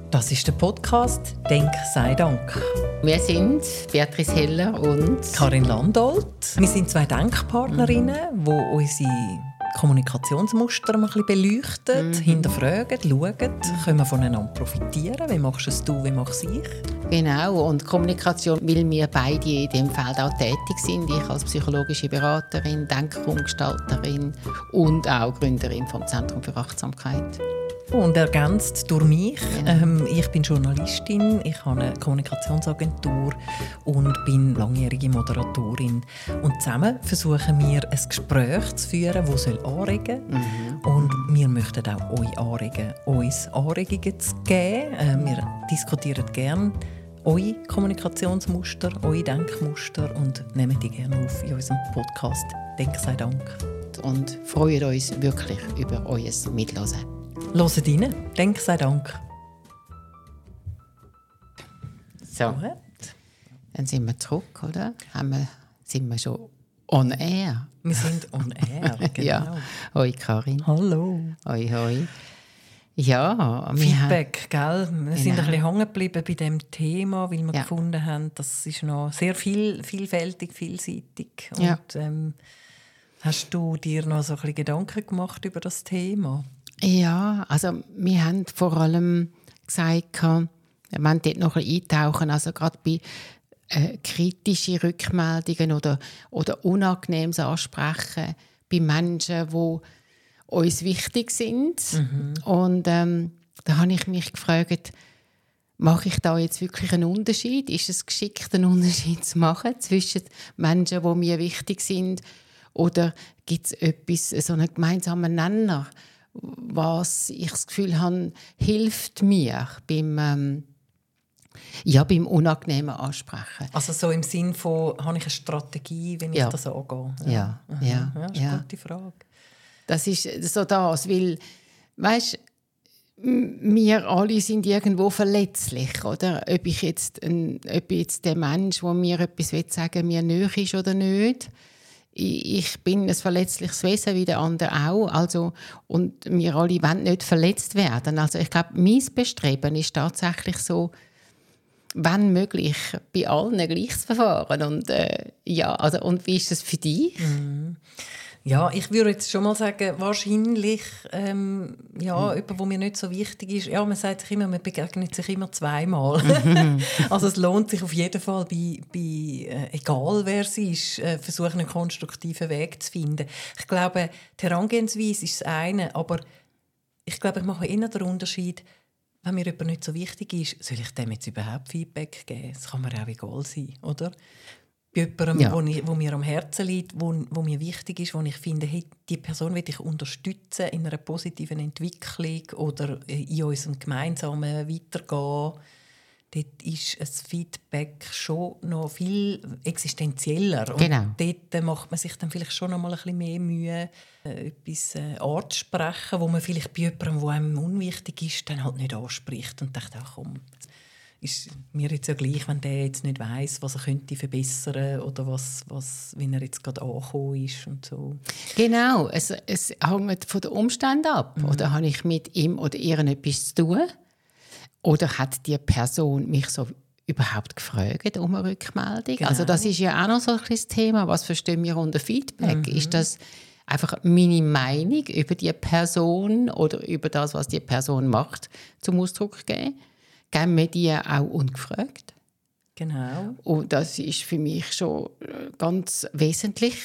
Das ist der Podcast «Denk, sei Dank». Wir sind Beatrice Heller und Karin Landolt. Wir sind zwei Denkpartnerinnen, die unsere Kommunikationsmuster ein bisschen beleuchten, hinterfragen, schauen, können wir voneinander profitieren. Wie machst es du, wie machst ich? Genau, und Kommunikation, weil wir beide in diesem Feld auch tätig sind. Ich als psychologische Beraterin, Denkraumgestalterin und auch Gründerin vom Zentrum für Achtsamkeit. Und ergänzt durch mich. Genau. Ich bin Journalistin, ich habe eine Kommunikationsagentur und bin langjährige Moderatorin. Und zusammen versuchen wir, ein Gespräch zu führen, das anregen soll. Und wir möchten auch euch anregen, uns Anregungen zu geben. Wir diskutieren gerne eure Kommunikationsmuster, eure Denkmuster und nehmen die gerne auf in unserem Podcast «Denk, sei Dank». Und freuen uns wirklich über euer Mithören. Hört rein. Denk, sei Dank. So, dann sind wir zurück, oder? Sind wir schon on air? Wir sind on air, genau. Ja. Hoi Karin. Hallo. Hoi, hoi. Ja, Feedback, gell? Wir sind ein bisschen hängen geblieben bei diesem Thema, weil wir gefunden haben, das ist noch sehr vielfältig, vielseitig. Ja. Und hast du dir noch so ein bisschen Gedanken gemacht über das Thema? Ja, also wir haben vor allem gesagt, wir wollen dort noch ein bisschen eintauchen, also gerade bei kritischen Rückmeldungen oder unangenehmes Ansprechen bei Menschen, die uns wichtig sind. Und da habe ich mich gefragt, mache ich da jetzt wirklich einen Unterschied? Ist es geschickt, einen Unterschied zu machen zwischen Menschen, die mir wichtig sind? Oder gibt es etwas, so einen gemeinsamen Nenner, was ich das Gefühl habe, hilft mir beim unangenehmen Ansprechen. Also so im Sinn von, habe ich eine Strategie, wenn ich das angehe? Ja, das ist eine gute Frage. Das ist so das, weil, weisst, wir alle sind irgendwo verletzlich, oder? Ob jetzt der Mensch, der mir etwas sagen will, mir nahe ist oder nicht. Ich bin ein verletzliches Wesen wie der andere auch. Also, und wir alle wollen nicht verletzt werden. Also ich glaube, mein Bestreben ist tatsächlich so, wenn möglich, bei allen gleich zu verfahren. Und, und wie ist das für dich? Ja, ich würde jetzt schon mal sagen, wahrscheinlich jemand, der mir nicht so wichtig ist. Ja, man sagt sich immer, man begegnet sich immer zweimal. Also es lohnt sich auf jeden Fall, egal wer es ist, versuchen, einen konstruktiven Weg zu finden. Ich glaube, die Herangehensweise ist das eine, aber ich glaube, ich mache eher den Unterschied, wenn mir jemand nicht so wichtig ist, soll ich dem jetzt überhaupt Feedback geben? Das kann mir auch egal sein, oder? Bei jemandem, wo mir am Herzen liegt, wo mir wichtig ist, wo ich finde, hey, die Person will ich unterstützen in einer positiven Entwicklung oder in unserem gemeinsamen Weitergehen. Dort ist ein Feedback schon noch viel existenzieller. Genau. Und dort macht man sich dann vielleicht schon noch mal ein bisschen mehr Mühe, etwas anzusprechen, wo man vielleicht bei jemandem, der einem unwichtig ist, dann halt nicht anspricht und denkt, ach komm, ist mir jetzt ja gleich, wenn der jetzt nicht weiss, was er könnte verbessern oder wenn er jetzt gerade angekommen ist und so. Genau, es hängt von den Umständen ab. Oder habe ich mit ihm oder ihr etwas zu tun? Oder hat die Person mich so überhaupt gefragt um eine Rückmeldung? Genau. Also das ist ja auch noch so ein Thema. Was verstehen wir unter Feedback? Ist das einfach meine Meinung über die Person oder über das, was die Person macht, zum Ausdruck geben? Geben wir die auch ungefragt? Genau. Und das ist für mich schon ganz wesentlich.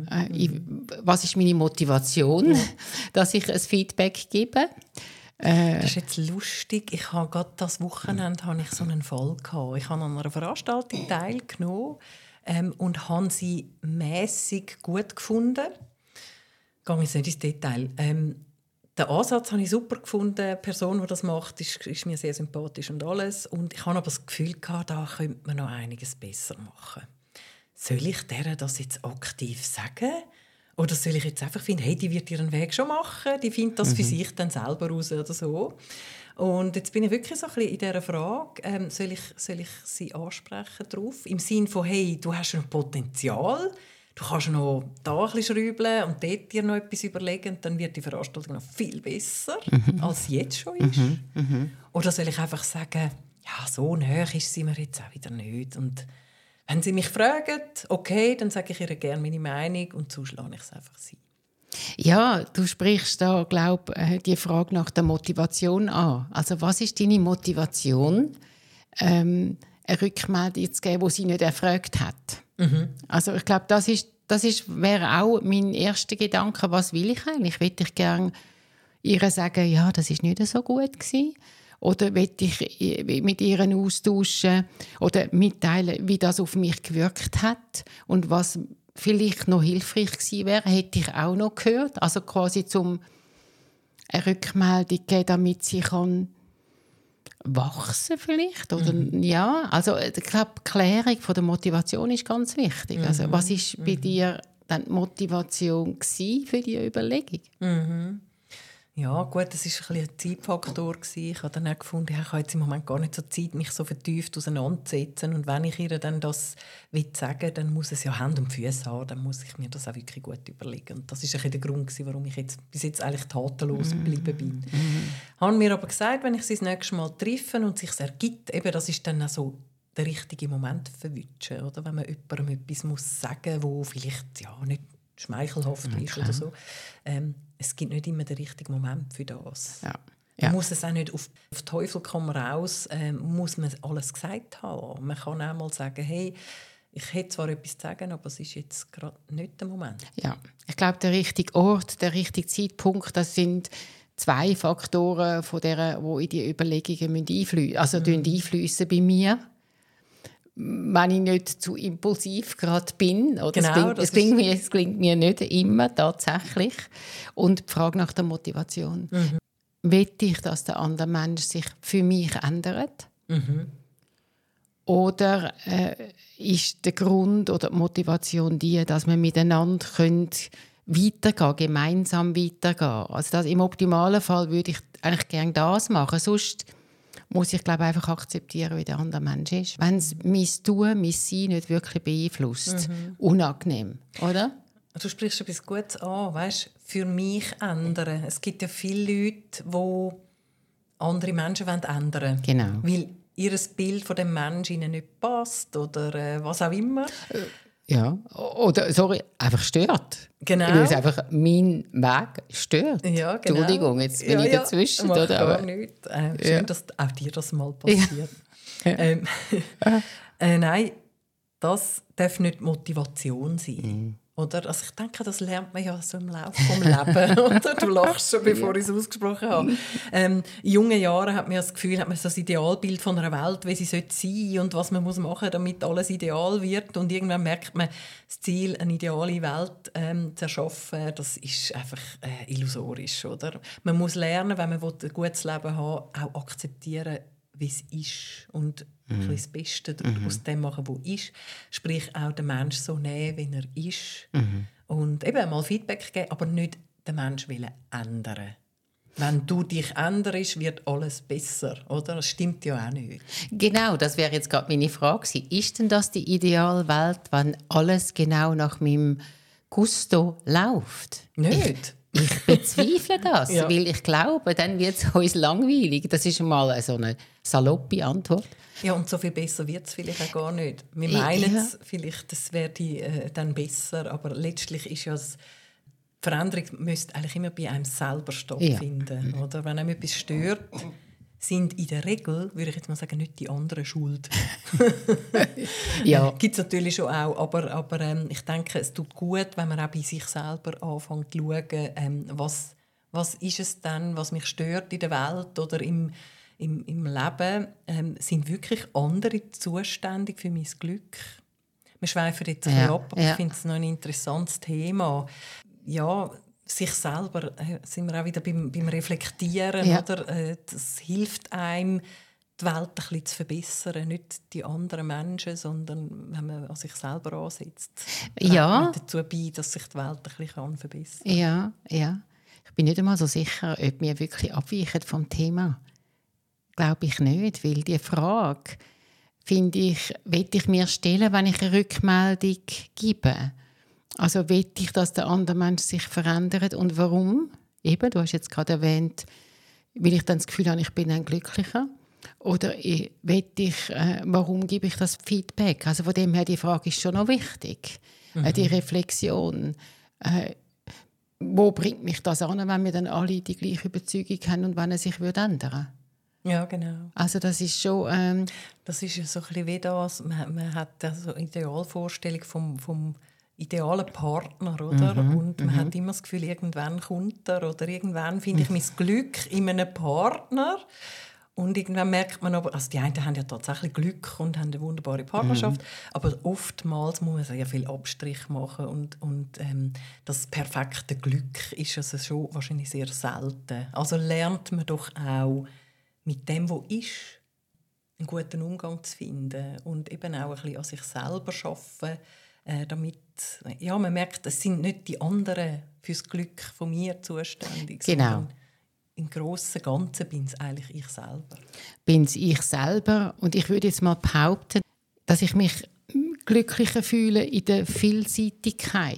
Was ist meine Motivation, dass ich ein Feedback gebe? Das ist jetzt lustig. Ich habe gerade das Wochenende so einen Fall gehabt. Ich habe an einer Veranstaltung teilgenommen und habe sie mässig gut gefunden. Ich gehe jetzt nicht ins Detail. Den Ansatz habe ich super gefunden. Die Person, die das macht, ist mir sehr sympathisch und alles. Und ich habe aber das Gefühl gehabt, da könnte man noch einiges besser machen. Soll ich der das jetzt aktiv sagen? Oder soll ich jetzt einfach finden, hey, die wird ihren Weg schon machen, die findet das für sich dann selber raus oder so. Und jetzt bin ich wirklich so ein bisschen in dieser Frage, soll ich sie ansprechen darauf? Im Sinne von, hey, du hast ein Potenzial, du kannst noch da ein bisschen schrauben und dort dir noch etwas überlegen, dann wird die Veranstaltung noch viel besser, als sie jetzt schon ist. Oder soll ich einfach sagen, ja, so nahe ist sie mir jetzt auch wieder nicht. Und wenn sie mich fragen, okay, dann sage ich ihr gerne meine Meinung und sonst lasse ich es einfach sein. Ja, du sprichst da, glaube ich, die Frage nach der Motivation an. Also was ist deine Motivation, eine Rückmeldung zu geben, die sie nicht erfragt hat? Also ich glaube, wäre auch mein erster Gedanke, was will ich eigentlich? Will ich gerne ihr sagen, ja, das ist nicht so gut gewesen? Oder will ich mit ihr austauschen oder mitteilen, wie das auf mich gewirkt hat und was vielleicht noch hilfreich gewesen wäre, hätte ich auch noch gehört. Also quasi zum eine Rückmeldung geben, damit sie kann wachsen vielleicht. Oder, ja, also ich glaube, die Klärung von der Motivation ist ganz wichtig. Also, was war bei dir dann die Motivation für die Überlegung? Ja, gut, das war ein Zeitfaktor. Ich habe dann auch gefunden, ich habe jetzt im Moment gar nicht so Zeit, mich so vertieft auseinanderzusetzen. Und wenn ich ihr dann das sagen will, dann muss es ja Hände und Füße haben. Dann muss ich mir das auch wirklich gut überlegen. Und das war der Grund, warum ich jetzt bis jetzt eigentlich tatenlos geblieben bin. Haben mir aber gesagt, wenn ich sie das nächste Mal treffe und es sich ergibt, eben, das ist dann auch so der richtige Moment verwünschen, oder? Wenn man jemandem etwas sagen muss, das vielleicht ja, nicht schmeichelhaft ist oder so. Es gibt nicht immer den richtigen Moment für das. Ja. Man muss es auch nicht auf Teufel komm raus, muss man alles gesagt haben. Man kann auch mal sagen, hey, ich hätte zwar etwas zu sagen, aber es ist jetzt gerade nicht der Moment. Ja, ich glaube, der richtige Ort, der richtige Zeitpunkt, das sind 2 Faktoren, die in die Überlegungen einfließen. Also einfließen bei mir, wenn ich nicht zu impulsiv gerade bin. Oder genau, es klingt mir nicht immer tatsächlich. Und die Frage nach der Motivation. Will ich, dass der andere Mensch sich für mich ändert? Oder ist der Grund oder die Motivation die, dass wir miteinander weitergehen, gemeinsam weitergehen? Also im optimalen Fall würde ich eigentlich gerne das machen. Sonst muss ich, glaube einfach akzeptieren, wie der andere Mensch ist. Wenn es mein Tun, mein Sein nicht wirklich beeinflusst. Unangenehm, oder? Du sprichst etwas Gutes an, weißt, für mich ändern. Es gibt ja viele Leute, die andere Menschen ändern wollen. Genau. Weil ihr Bild von dem Menschen ihnen nicht passt oder was auch immer. Ja, oder, einfach stört. Genau. Weil es einfach mein Weg stört. Ja, genau. Entschuldigung, jetzt bin ich dazwischen. Macht oder? Gar nichts. Schön, dass auch dir das mal passiert. Nein, das darf nicht Motivation sein. Oder? Also ich denke, das lernt man ja so im Laufe des Lebens. Oder? Du lachst schon, bevor ich es ausgesprochen habe. In jungen Jahren hat man das Gefühl, hat man so das Idealbild von einer Welt, wie sie sein sollte und was man machen muss, damit alles ideal wird. Und irgendwann merkt man, das Ziel, eine ideale Welt zu erschaffen, das ist einfach illusorisch. Oder? Man muss lernen, wenn man ein gutes Leben haben will, auch akzeptieren, wie es ist und das Beste aus dem machen, was ist. Sprich, auch den Menschen so nehmen, wie er ist. Und eben mal Feedback geben, aber nicht den Menschen ändern. Wenn du dich änderst, wird alles besser, oder? Das stimmt ja auch nicht. Genau, das wäre jetzt gerade meine Frage gewesen. Ist denn das die ideale Welt, wenn alles genau nach meinem Gusto läuft? Nicht. Ich bezweifle das, weil ich glaube, dann wird es uns langweilig. Das ist mal so eine saloppe Antwort. Ja, und so viel besser wird es vielleicht auch gar nicht. Wir meinen es vielleicht, das wäre dann besser, aber letztlich ist ja die Veränderung müsste eigentlich immer bei einem selber stattfinden. Ja. Oder? Wenn einem etwas stört, sind in der Regel, würde ich jetzt mal sagen, nicht die anderen schuld. Ja. Gibt es natürlich schon auch, aber ich denke, es tut gut, wenn man auch bei sich selber anfängt zu schauen, was ist es denn, was mich stört in der Welt oder im Leben, sind wirklich andere zuständig für mein Glück. Wir schweifen jetzt ein bisschen ab, aber ich finde es noch ein interessantes Thema. Ja, sich selber, sind wir auch wieder beim Reflektieren, oder? Das hilft einem, die Welt ein bisschen zu verbessern. Nicht die anderen Menschen, sondern wenn man an sich selber ansetzt. Trägt dazu bei, dass sich die Welt ein bisschen verbessern kann. Ja. Ich bin nicht einmal so sicher, ob wir wirklich abweichen vom Thema. Glaube ich nicht, weil die Frage, finde ich, will ich mir stellen, wenn ich eine Rückmeldung gebe. Also will ich, dass der andere Mensch sich verändert und warum? Eben, du hast jetzt gerade erwähnt, weil ich dann das Gefühl habe, ich bin dann glücklicher. Oder warum gebe ich das Feedback? Also von dem her, die Frage ist schon noch wichtig. Die Reflexion. Wo bringt mich das an, wenn wir dann alle die gleiche Überzeugung haben und wenn er sich ändern würde? Ja, genau. Also das ist schon... das ist ja so ein bisschen wie das, man hat so eine Idealvorstellung vom idealen Partner, oder? Und man hat immer das Gefühl, irgendwann kommt er oder irgendwann finde ich mein Glück in einem Partner. Und irgendwann merkt man aber, also die einen haben ja tatsächlich Glück und haben eine wunderbare Partnerschaft, aber oftmals muss man sehr viel Abstrich machen und das perfekte Glück ist also schon wahrscheinlich sehr selten. Also lernt man doch auch mit dem, was ist, einen guten Umgang zu finden und eben auch ein bisschen an sich selber arbeiten, damit ja, man merkt, es sind nicht die anderen fürs Glück von mir zuständig, Genau. Im Grossen und Ganzen bin es eigentlich ich selber. Bin es ich selber und ich würde jetzt mal behaupten, dass ich mich glücklicher fühle in der Vielseitigkeit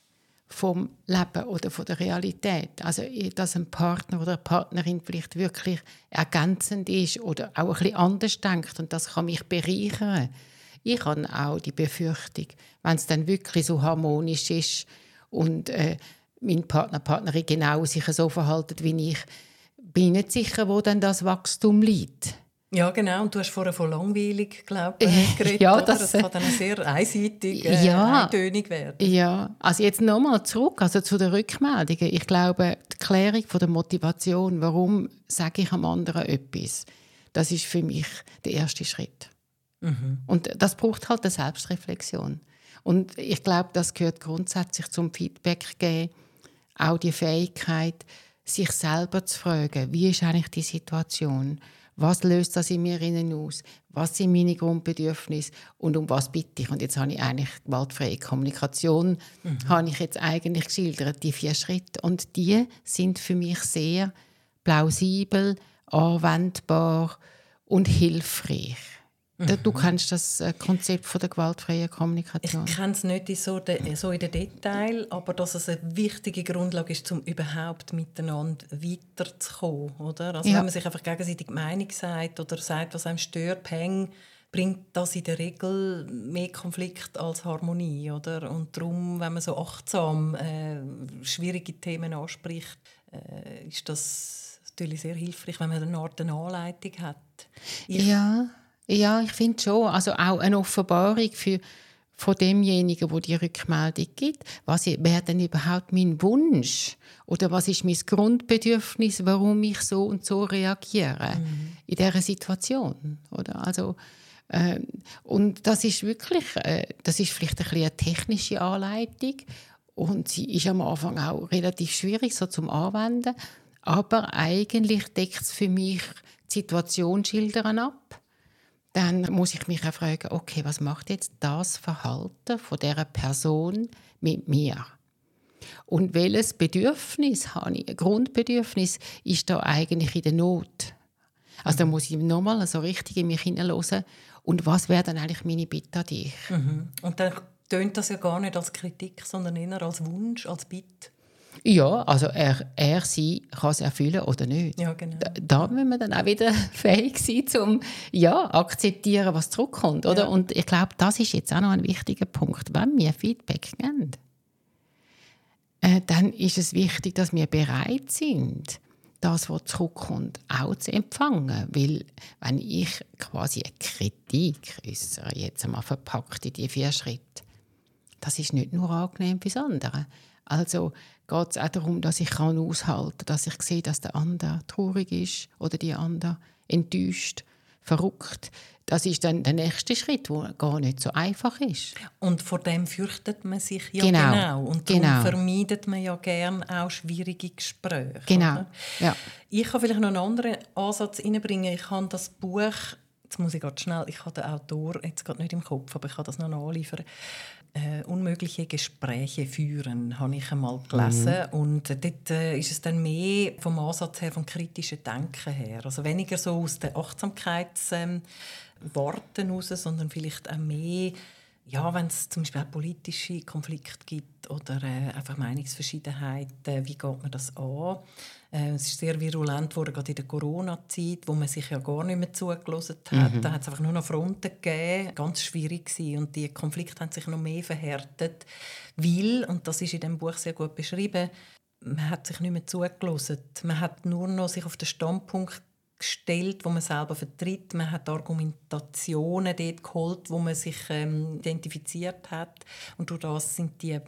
vom Leben oder von der Realität. Also, dass ein Partner oder eine Partnerin vielleicht wirklich ergänzend ist oder auch ein bisschen anders denkt und das kann mich bereichern. Ich habe auch die Befürchtung, wenn es dann wirklich so harmonisch ist und mein Partner, Partnerin genau sich so verhalten wie ich, bin ich nicht sicher, wo dann das Wachstum liegt. Ja, genau. Und du hast vorher von langweilig, glaube ich, geredet. Ja, oder? das kann dann sehr einseitig, eintönig werden. Ja, also jetzt nochmal zurück zu den Rückmeldungen. Ich glaube, die Klärung von der Motivation, warum sage ich am anderen etwas, das ist für mich der erste Schritt. Und das braucht halt eine Selbstreflexion. Und ich glaube, das gehört grundsätzlich zum Feedback geben, auch die Fähigkeit, sich selber zu fragen, wie ist eigentlich die Situation? Was löst das in mir innen aus? Was sind meine Grundbedürfnisse? Und um was bitte ich? Und jetzt habe ich eigentlich gewaltfreie Kommunikation, habe ich jetzt eigentlich geschildert, die 4 Schritte. Und die sind für mich sehr plausibel, anwendbar und hilfreich. Du kennst das Konzept von der gewaltfreien Kommunikation. Ich kenne es nicht so in den Detail, aber dass es eine wichtige Grundlage ist, um überhaupt miteinander weiterzukommen. Oder? Also wenn man sich einfach gegenseitig die Meinung sagt oder sagt, was einem stört, bringt das in der Regel mehr Konflikt als Harmonie. Oder? Und darum, wenn man so achtsam schwierige Themen anspricht, ist das natürlich sehr hilfreich, wenn man eine Art Anleitung hat. Ja, ich finde schon. Also auch eine Offenbarung von demjenigen, der die Rückmeldung gibt. Was wäre denn überhaupt mein Wunsch? Oder was ist mein Grundbedürfnis, warum ich so und so reagiere in dieser Situation? Oder? Also, und das ist wirklich, das ist vielleicht eine technische Anleitung und sie ist am Anfang auch relativ schwierig so zum Anwenden, aber eigentlich deckt es für mich die Situationsschildern ab. Dann muss ich mich auch fragen, okay, was macht jetzt das Verhalten von dieser Person mit mir? Und welches Bedürfnis habe ich? Ein Grundbedürfnis ist da eigentlich in der Not. Also da muss ich nochmal so richtig in mich hineinhören. Und was wäre dann eigentlich meine Bitte an dich? Und dann tönt das ja gar nicht als Kritik, sondern eher als Wunsch, als Bitte. Ja, also er sie kann es erfüllen oder nicht. Ja, genau. Da müssen wir dann auch wieder fähig sein, um akzeptieren, was zurückkommt. Oder? Ja. Und ich glaube, das ist jetzt auch noch ein wichtiger Punkt. Wenn wir Feedback geben, dann ist es wichtig, dass wir bereit sind, das, was zurückkommt, auch zu empfangen. Weil wenn ich quasi eine Kritik äußere, jetzt einmal verpackt in die 4 Schritte, das ist nicht nur angenehm fürs andere. Also geht es auch darum, dass ich aushalten kann, dass ich sehe, dass der andere traurig ist oder die andere enttäuscht, verrückt. Das ist dann der nächste Schritt, der gar nicht so einfach ist. Und vor dem fürchtet man sich ja Genau. Und darum vermeidet man ja gerne auch schwierige Gespräche. Genau. Oder? Ja. Ich kann vielleicht noch einen anderen Ansatz reinbringen. Ich habe das Buch, jetzt muss ich gerade schnell, ich habe den Autor jetzt gerade nicht im Kopf, aber ich kann das noch nachliefern. Unmögliche Gespräche führen, habe ich einmal gelesen. Und dort ist es dann mehr vom Ansatz her, vom kritischen Denken her. Also weniger so aus der Achtsamkeitswarten raus, sondern vielleicht auch mehr ja, wenn es zum Beispiel auch politische Konflikte gibt oder einfach Meinungsverschiedenheiten, wie geht man das an? Es ist sehr virulent geworden, gerade in der Corona-Zeit, wo man sich ja gar nicht mehr zugelassen hat. Da hat es einfach nur noch Fronten gegeben. Ganz schwierig gewesen. Und die Konflikte haben sich noch mehr verhärtet, weil, und das ist in dem Buch sehr gut beschrieben, man hat sich nicht mehr zugelassen. Man hat nur noch sich auf den Standpunkt gestellt, wo man selber vertritt. Man hat Argumentationen dort geholt, wo man sich identifiziert hat. Und durch das sind ja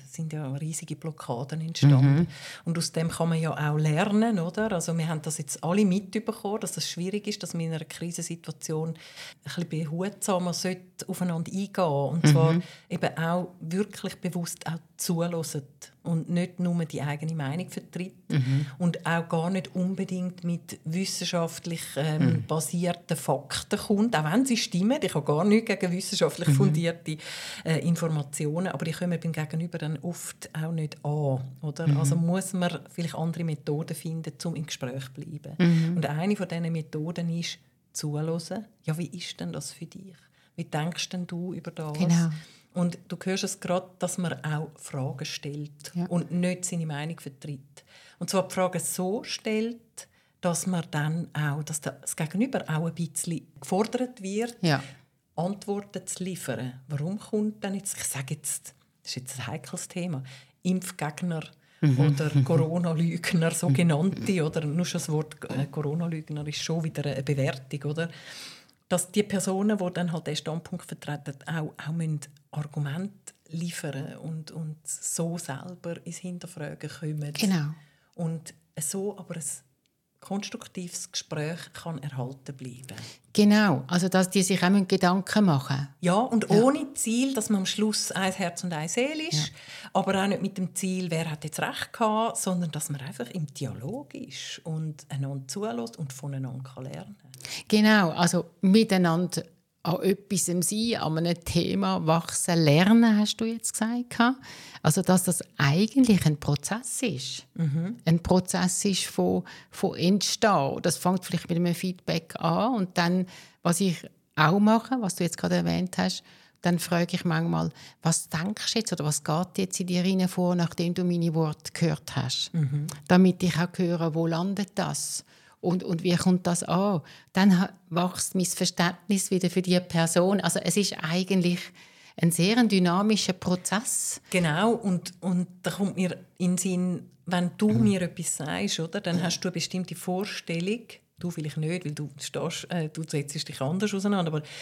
riesige Blockaden entstanden. Und aus dem kann man ja auch lernen, oder? Also wir haben das jetzt alle mitbekommen, dass das schwierig ist, dass man in einer Krisensituation ein bisschen behutsamer aufeinander eingehen sollte. Und zwar eben auch wirklich bewusst auch zuhören und nicht nur die eigene Meinung vertritt und auch gar nicht unbedingt mit wissenschaftlich basierten Fakten kommt, auch wenn sie stimmen. Ich habe gar nichts gegen wissenschaftlich fundierte Informationen, aber die kommen beim Gegenüber dann oft auch nicht an. Oder? Also muss man vielleicht andere Methoden finden, um im Gespräch zu bleiben. Und eine von diesen Methoden ist zuhören. Ja, wie ist denn das für dich? Wie denkst denn du über das? Genau. Und du hörst es gerade, dass man auch Fragen stellt und nicht seine Meinung vertritt. Und zwar die Fragen so stellt, dass man dann auch, dass das Gegenüber auch ein bisschen gefordert wird, Antworten zu liefern. Warum kommt denn jetzt, ich sage jetzt, das ist jetzt ein heikles Thema, Impfgegner oder Corona-Lügner, sogenannte, oder nur schon das Wort Corona-Lügner ist schon wieder eine Bewertung, oder? Dass die Personen, die dann halt den Standpunkt vertreten, auch Argumente liefern und so selber ins Hinterfragen kommen. Genau. Und so aber ein konstruktives Gespräch kann erhalten bleiben. Genau, also dass die sich auch Gedanken machen. Ja, und ohne Ziel, dass man am Schluss ein Herz und eine Seele ist, aber auch nicht mit dem Ziel, wer hat jetzt recht gehabt, sondern dass man einfach im Dialog ist und einander zulässt und voneinander lernen kann. Genau, also miteinander an etwas sein, an einem Thema wachsen, lernen, hast du jetzt gesagt. Also dass das eigentlich ein Prozess ist. Ein Prozess ist von Entstehen. Das fängt vielleicht mit einem Feedback an und dann, was ich auch mache, was du jetzt gerade erwähnt hast, dann frage ich manchmal, was denkst du jetzt oder was geht jetzt in dir rein vor, nachdem du meine Worte gehört hast. Damit ich auch höre, wo landet das? Und wie kommt das an? Dann wächst mein Verständnis wieder für die Person. Also es ist eigentlich ein sehr dynamischer Prozess. Genau, und da kommt mir in den Sinn, wenn du mir etwas sagst, oder, dann hast du eine bestimmte Vorstellung, du vielleicht nicht, weil du setzt dich anders auseinander, aber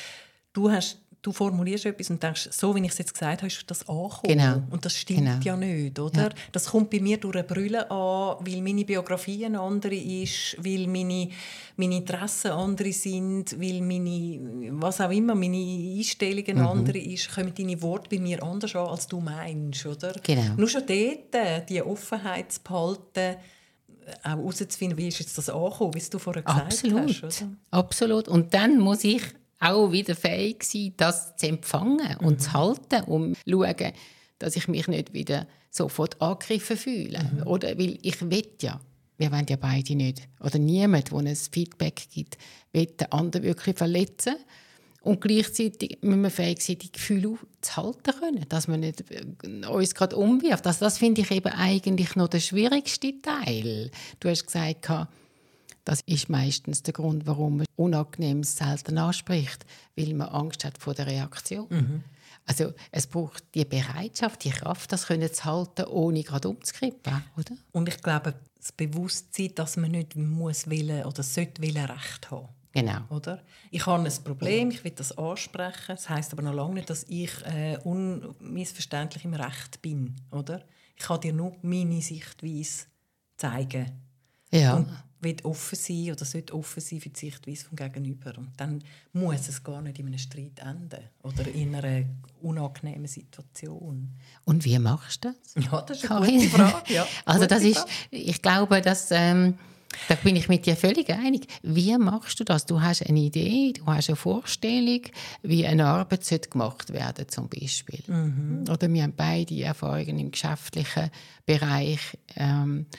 du formulierst etwas und denkst, so wie ich es jetzt gesagt habe, ist das angekommen. Genau. Und das stimmt ja nicht, oder? Ja. Das kommt bei mir durch eine Brille an, weil meine Biografie eine andere ist, weil meine Interessen andere sind, weil meine Einstellungen andere ist, kommen deine Worte bei mir anders an, als du meinst, oder? Genau. Nur schon dort, die Offenheit zu behalten, auch herauszufinden, wie ist jetzt das angekommen, wie du vorher gesagt hast. Oder? Absolut. Und dann muss ich auch wieder fähig sein, das zu empfangen und zu halten, um zu schauen, dass ich mich nicht wieder sofort angegriffen fühle. Oder, weil ich will ja, wir wollen ja beide nicht, oder niemand, der ein Feedback gibt, will den anderen wirklich verletzen. Und gleichzeitig müssen wir fähig sein, die Gefühle zu halten können, dass wir nicht uns gerade umwirft. Also das finde ich eben eigentlich noch der schwierigste Teil. Du hast gesagt, das ist meistens der Grund, warum man Unangenehmes selten anspricht, weil man Angst hat vor der Reaktion. Also es braucht die Bereitschaft, die Kraft, das können zu halten, ohne gerade umzukippen, oder? Und ich glaube, das Bewusstsein, dass man nicht muss wollen oder sollte Recht haben. Genau. Oder? Ich habe ein Problem, ich will das ansprechen. Das heisst aber noch lange nicht, dass ich unmissverständlich im Recht bin. Oder? Ich kann dir nur meine Sichtweise zeigen. Ja. Und will offen sein oder sollte offen sein für die Sichtweise vom Gegenüber. Und dann muss es gar nicht in einem Streit enden oder in einer unangenehmen Situation. Und wie machst du das? Ja, das ist eine gute Frage. Ja, also das ist, ich glaube, dass, da bin ich mit dir völlig einig. Wie machst du das? Du hast eine Idee, du hast eine Vorstellung, wie eine Arbeit gemacht werden zum Beispiel. Oder wir haben beide Erfahrungen im geschäftlichen Bereich.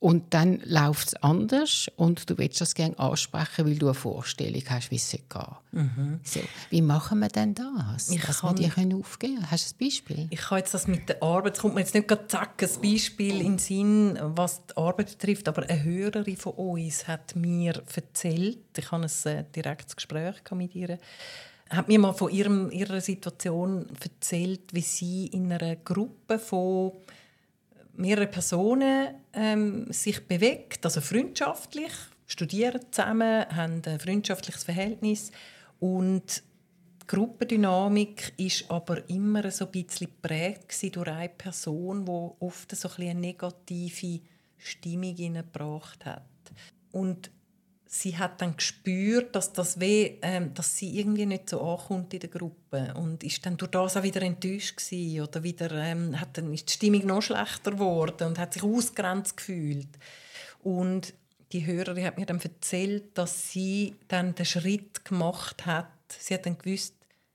Und dann läuft es anders und du willst das gerne ansprechen, weil du eine Vorstellung hast, wie es gehen soll. So, wie machen wir denn das, dass wir die aufgeben können? Hast du ein Beispiel? Ich kann jetzt das mit der Arbeit, es kommt mir jetzt nicht gerade zack, ein Beispiel in den Sinn, was die Arbeit betrifft, aber eine Hörerin von uns hat mir erzählt, ich hatte ein direktes Gespräch mit ihr, hat mir mal von ihrer Situation erzählt, wie sie in einer Gruppe von mehrere Personen sich bewegt, also freundschaftlich, studieren zusammen, haben ein freundschaftliches Verhältnis und die Gruppendynamik ist aber immer so ein bisschen geprägt durch eine Person, die oft so ein eine negative Stimmung hineingebracht hat. Und sie hat dann gespürt, dass dass sie irgendwie nicht so ankommt in der Gruppe und ist dann durch das auch wieder enttäuscht gewesen, oder wieder ist die Stimmung noch schlechter geworden und hat sich ausgegrenzt gefühlt. Und die Hörerin hat mir dann erzählt, dass sie dann den Schritt gemacht hat. Sie hat dann gewusst,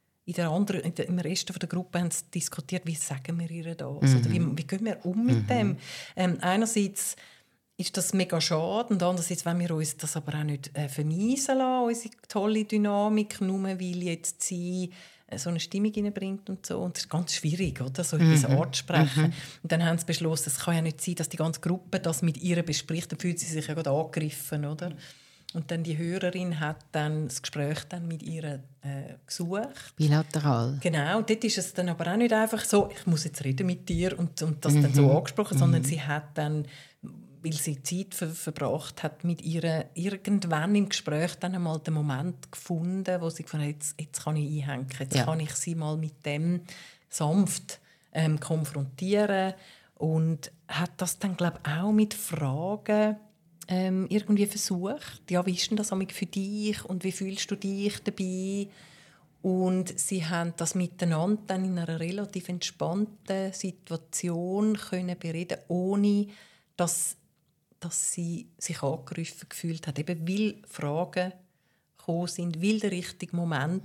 im Rest der Gruppe haben sie diskutiert, wie sagen wir ihr das, oder wie gehen wir um mit dem. Einerseits ist das mega schade und andererseits wollen wir uns das aber auch nicht vermiesen lassen, unsere tolle Dynamik, nur weil jetzt sie so eine Stimmung hineinbringt und so. Und das ist ganz schwierig, oder? So etwas anzusprechen. Und dann haben sie beschlossen, es kann ja nicht sein, dass die ganze Gruppe das mit ihr bespricht, dann fühlt sie sich ja gerade angegriffen, oder? Und dann die Hörerin hat dann das Gespräch dann mit ihr gesucht. Bilateral. Genau, und dort ist es dann aber auch nicht einfach so, ich muss jetzt reden mit dir und das dann so angesprochen, sondern sie hat dann, weil sie Zeit verbracht hat mit ihr, irgendwann im Gespräch dann einmal den Moment gefunden, wo sie gefunden hat, jetzt kann ich einhängen, jetzt kann ich sie mal mit dem sanft konfrontieren und hat das dann, glaube ich, auch mit Fragen irgendwie versucht. Ja, wie ist denn das für dich und wie fühlst du dich dabei? Und sie haben das miteinander dann in einer relativ entspannten Situation können bereden, ohne dass sie sich angegriffen gefühlt hat. Eben weil Fragen gekommen sind, weil der richtige Moment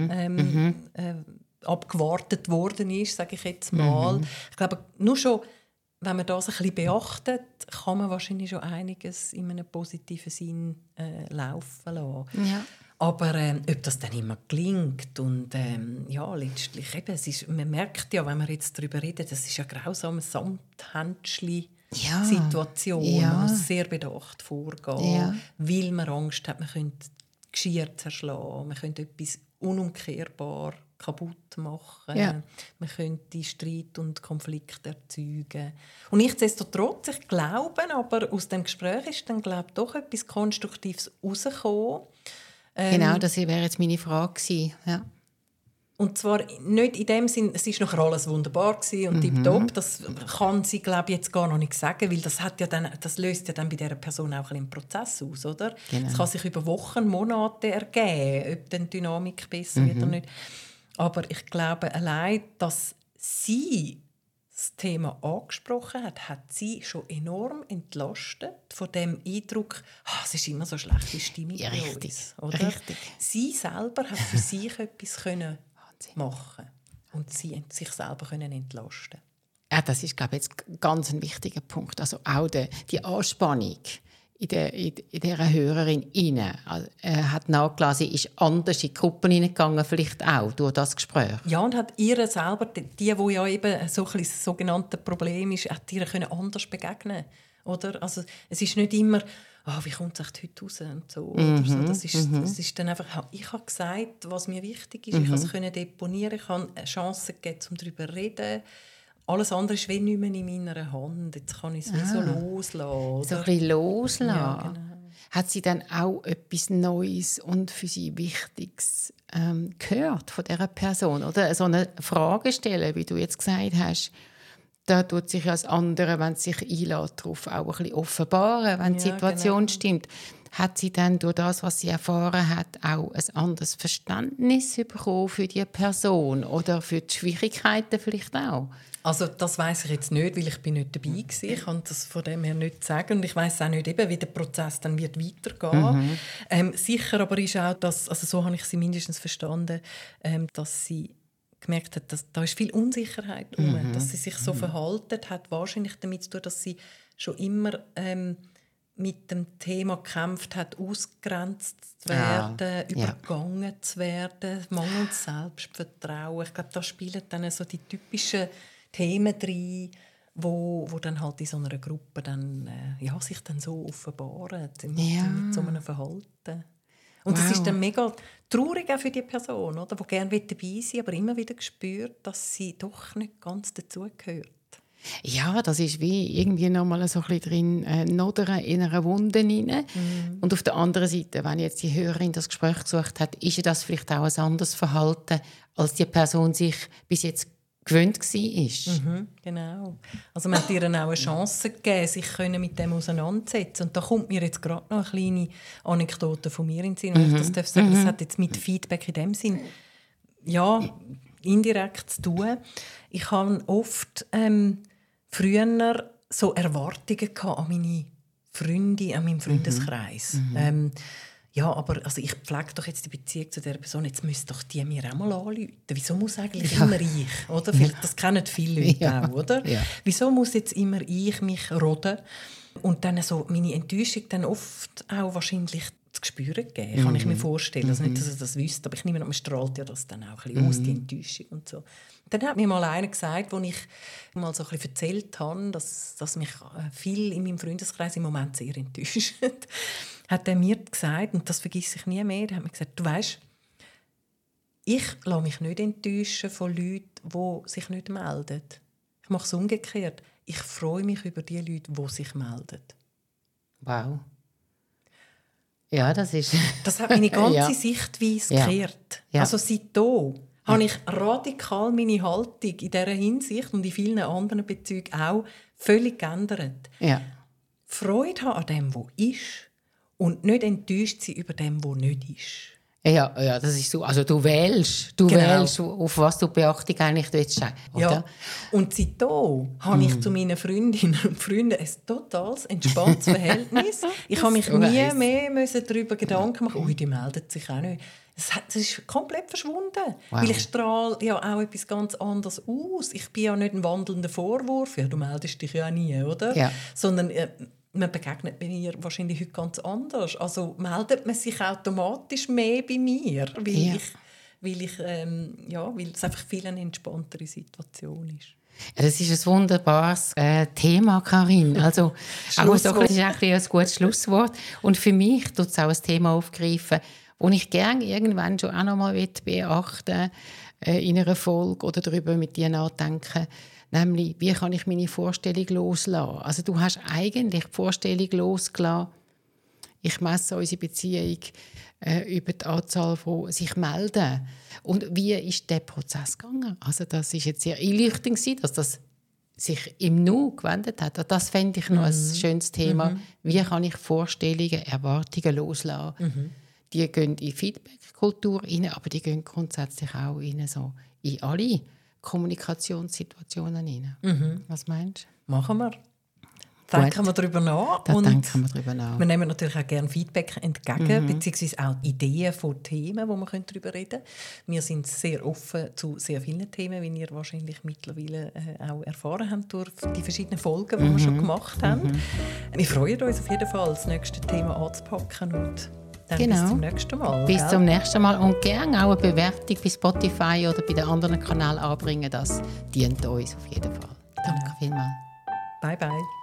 abgewartet worden ist, sage ich jetzt mal. Ich glaube, nur schon, wenn man das ein bisschen beachtet, kann man wahrscheinlich schon einiges in einem positiven Sinn laufen lassen. Ja. Aber ob das dann immer gelingt und letztlich eben, man merkt ja, wenn wir jetzt darüber reden, das ist ja grausam, ein Samthändchen-Situation, man muss sehr bedacht vorgehen, weil man Angst hat, man könnte Geschirr zerschlagen, man könnte etwas unumkehrbar kaputt machen. Ja. Man könnte Streit und Konflikt erzeugen. Und nichtsdestotrotz, ich glaube, aber aus dem Gespräch ist dann, glaube ich, doch etwas Konstruktives rausgekommen. Genau, das wäre jetzt meine Frage gewesen. Ja. Und zwar nicht in dem Sinn, es war nachher alles wunderbar und tipptopp. Das kann sie, glaube ich, jetzt gar noch nicht sagen, weil das löst ja dann bei dieser Person auch einen Prozess aus, oder? Genau. Es kann sich über Wochen, Monate ergeben, ob die Dynamik besser wird oder nicht. Aber ich glaube, allein, dass sie das Thema angesprochen hat, hat sie schon enorm entlastet von dem Eindruck, es ist immer so schlechte Stimmung bei uns. Oder? Richtig. Sie selber hat für sich etwas können machen und sie sich selber können entlasten. Ja, das ist, glaube ich, jetzt ganz ein wichtiger Punkt. Also auch die Anspannung in dieser Hörerin rein, hat nachgelassen, ist anders in die Gruppen hineingegangen, vielleicht auch durch das Gespräch. Ja, und hat ihr selber, die ja eben so ein sogenanntes Problem ist, hat ihr anders begegnen, oder? Also es ist nicht immer, wie kommt es heute raus und so. Oder so. Das ist dann einfach, ich habe gesagt, was mir wichtig ist, ich konnte es deponieren, ich habe eine Chance gegeben, um darüber zu reden. Alles andere ist nicht mehr in meiner Hand. Jetzt kann ich es wie so loslassen. Oder? So ein bisschen loslassen. Ja, genau. Hat sie dann auch etwas Neues und für sie Wichtiges gehört von dieser Person? Oder so eine Frage stellen, wie du jetzt gesagt hast, da tut sich als andere, wenn es sich einlässt, darauf auch ein bisschen offenbaren, wenn die Situation stimmt. Hat sie dann durch das, was sie erfahren hat, auch ein anderes Verständnis bekommen für die Person oder für die Schwierigkeiten vielleicht auch? Also das weiss ich jetzt nicht, weil ich bin nicht dabei war. Ich kann das von dem her nicht sagen. Und ich weiss auch nicht, eben, wie der Prozess dann wird weitergehen. Sicher aber ist auch, dass, also so habe ich sie mindestens verstanden, dass sie gemerkt hat, dass da ist viel Unsicherheit dass sie sich so verhalten hat, wahrscheinlich damit zu tun, dass sie schon immer mit dem Thema gekämpft hat, ausgegrenzt zu werden, übergangen zu werden, mangelndes Selbstvertrauen. Ich glaube, da spielen dann so die typischen Themen rein, wo dann halt in so einer Gruppe dann, sich dann so offenbaren mit so einem Verhalten. Und das ist dann mega traurig auch für die Person, oder, die gerne dabei sein will, aber immer wieder spürt, dass sie doch nicht ganz dazugehört. Ja, das ist wie irgendwie noch mal so ein bisschen drin nodern in einer Wunde rein. Und auf der anderen Seite, wenn jetzt die Hörerin das Gespräch gesucht hat, ist ja das vielleicht auch ein anderes Verhalten, als die Person sich bis jetzt gewöhnt war. Genau. Also man hat ihr auch eine Chance gegeben, sich mit dem auseinanderzusetzen. Und da kommt mir jetzt gerade noch eine kleine Anekdote von mir in den Sinn. Wenn ich das darf sagen, das hat jetzt mit Feedback in dem Sinn indirekt zu tun. Ich habe oft früher so Erwartungen an meine Freunde, an meinen Freundeskreis. Aber also ich pflege doch jetzt die Beziehung zu dieser Person, jetzt müsste doch die mir auch mal anrufen. Wieso muss eigentlich immer ich? Oder? Das kennen viele Leute auch, oder? Ja. Wieso muss jetzt immer ich mich roden? Und dann so meine Enttäuschung dann oft auch wahrscheinlich zu spüren geben, kann ich mir vorstellen. Also nicht, dass ich das wüsste, aber ich nehme an, man strahlt ja das dann auch ein bisschen aus, die Enttäuschung und so. Dann hat mir mal einer gesagt, als ich mal so ein bisschen erzählt habe, dass mich viel in meinem Freundeskreis im Moment sehr enttäuscht, hat er mir gesagt, und das vergesse ich nie mehr, er hat mir gesagt, du weisst, ich lasse mich nicht enttäuschen von Leuten, die sich nicht melden. Ich mache es umgekehrt. Ich freue mich über die Leute, die sich melden. Wow. Ja, das hat meine ganze Sichtweise gekehrt. Ja. Also seitdem habe ich radikal meine Haltung in dieser Hinsicht und in vielen anderen Bezügen auch völlig geändert. Ja. Freude haben an dem, was ist, und nicht enttäuscht sein über dem, was nicht ist. Ja, das ist so. Also du wählst, auf was du Beachtung eigentlich willst. Oder? Ja. Und seitdem habe ich zu meinen Freundinnen und Freunden ein totales, entspanntes Verhältnis. Ich habe mich nie mehr darüber Gedanken machen, die meldet sich auch nicht. Das ist komplett verschwunden. Wow. Weil ich strahle ja auch etwas ganz anderes aus. Ich bin ja nicht ein wandelnder Vorwurf. Ja, du meldest dich ja auch nie, oder? Ja. Sondern man begegnet mir wahrscheinlich heute ganz anders. Also meldet man sich automatisch mehr bei mir, weil es einfach viel eine entspanntere Situation ist. Ja, das ist ein wunderbares Thema, Karin. Also, das ist auch ein gutes Schlusswort. Und für mich tut es auch ein Thema aufgreifen, das ich gerne irgendwann schon auch noch mal beachten in einer Folge oder darüber mit dir nachdenken. Nämlich, wie kann ich meine Vorstellung loslassen? Also du hast eigentlich die Vorstellung losgelassen. Ich messe unsere Beziehung über die Anzahl, die sich melden. Und wie ist der Prozess gegangen? Also das ist jetzt sehr einleuchtend, dass das sich im Nu gewendet hat. Das fände ich noch ein schönes Thema. Wie kann ich Vorstellungen, Erwartungen loslassen? Die gehen in Feedback-Kultur rein, aber die gehen grundsätzlich auch in alle Kommunikationssituationen rein. Was meinst du? Machen wir. Denken wir darüber nach. Wir nehmen natürlich auch gerne Feedback entgegen, beziehungsweise auch Ideen von Themen, wo wir darüber reden können. Wir sind sehr offen zu sehr vielen Themen, wie ihr wahrscheinlich mittlerweile auch erfahren habt durch die verschiedenen Folgen, die wir schon gemacht haben. Wir freuen uns auf jeden Fall, das nächste Thema anzupacken und bis zum nächsten Mal. Bis zum nächsten Mal. Und gerne auch eine Bewertung bei Spotify oder bei den anderen Kanälen anbringen. Das dient uns auf jeden Fall. Danke vielmals. Bye, bye.